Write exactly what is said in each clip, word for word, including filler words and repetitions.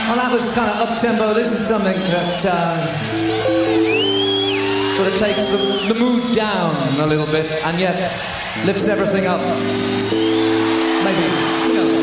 Well, that was kind of up-tempo. This is something that uh, sort of takes the, the mood down a little bit and yet lifts everything up. Maybe. Who knows?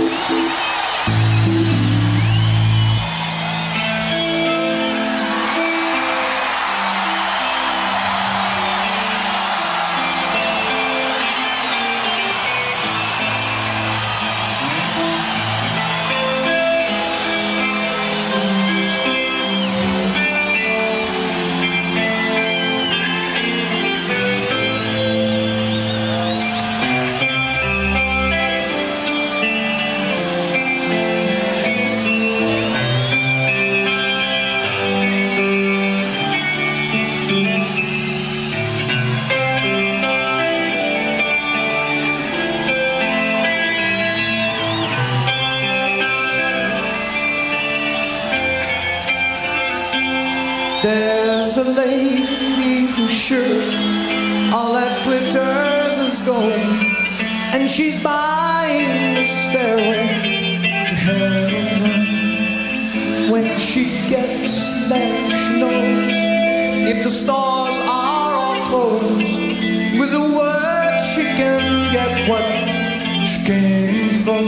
There's a lady who's sure all that glitters is gold, and she's buying the stairway to heaven. When she gets there, she knows if the stores are all closed, with a word she can get what she came for.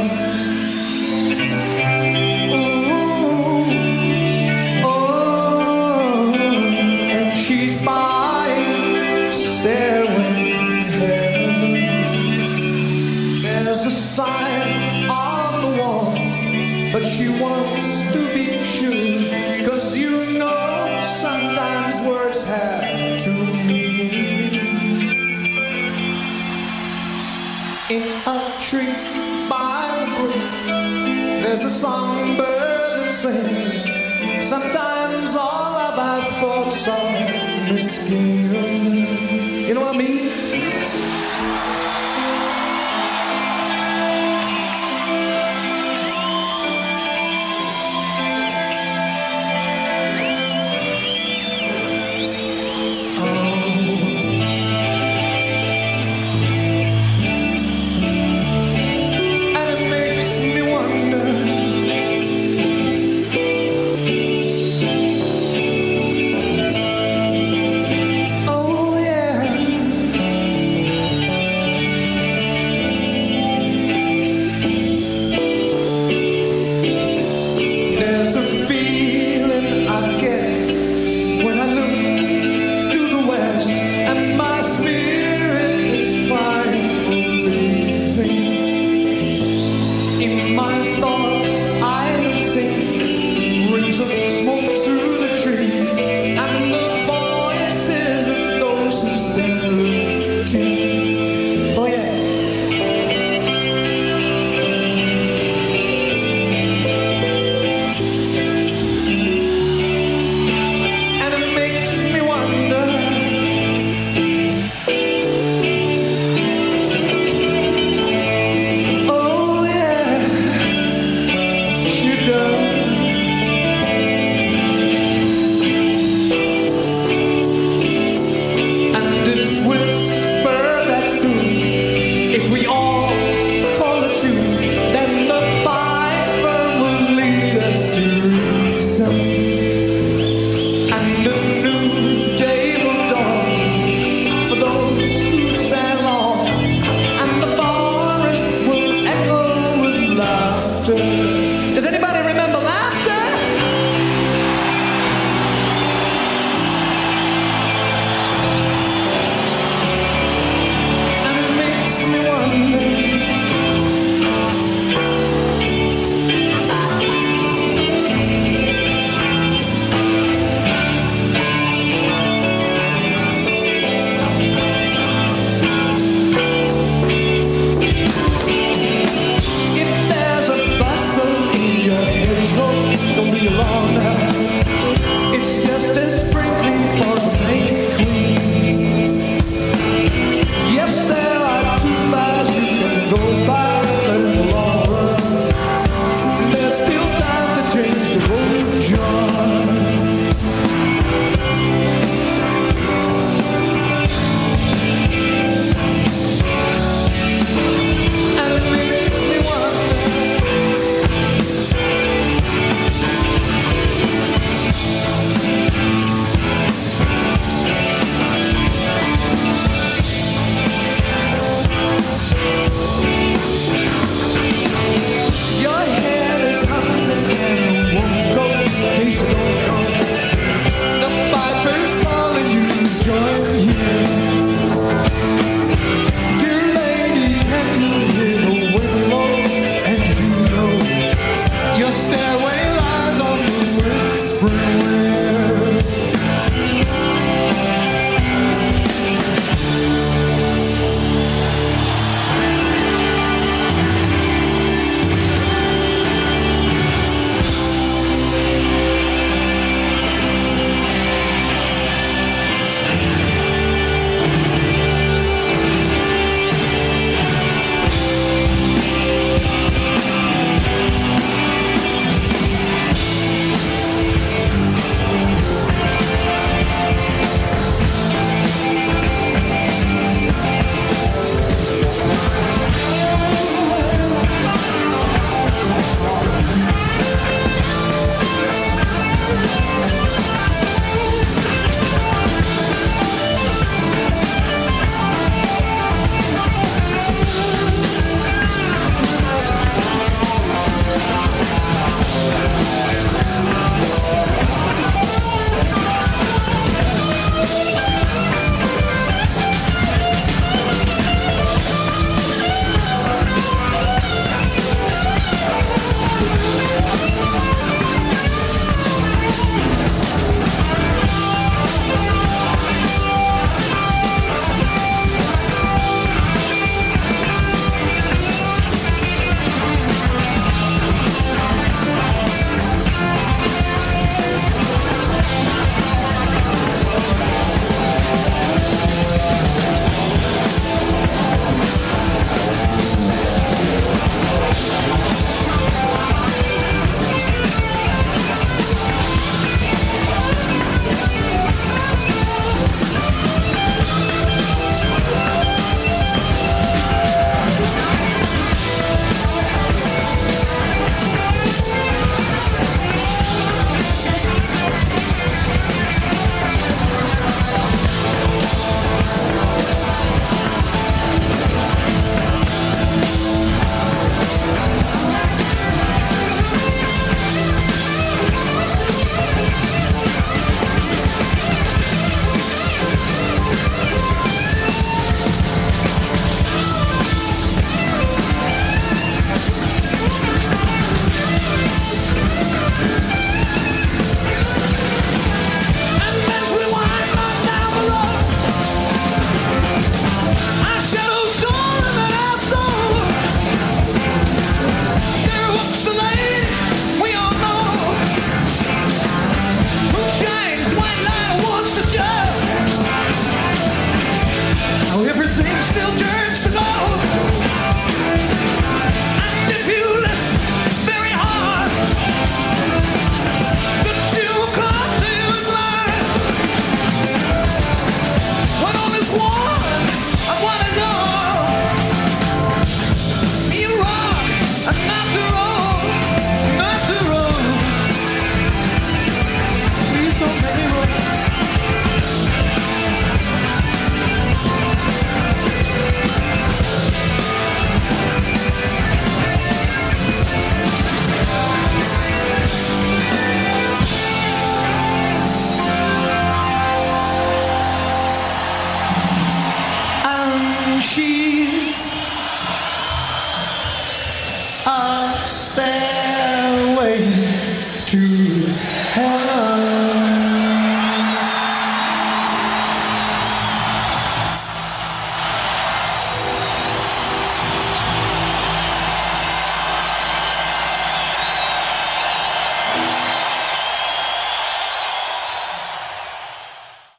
Sign on the wall, but she wants to be sure, 'cause you know sometimes words have two meanings. In a tree by the brook, there's a songbird that sings. Sometimes all of our thoughts are misgiven. You know what I mean?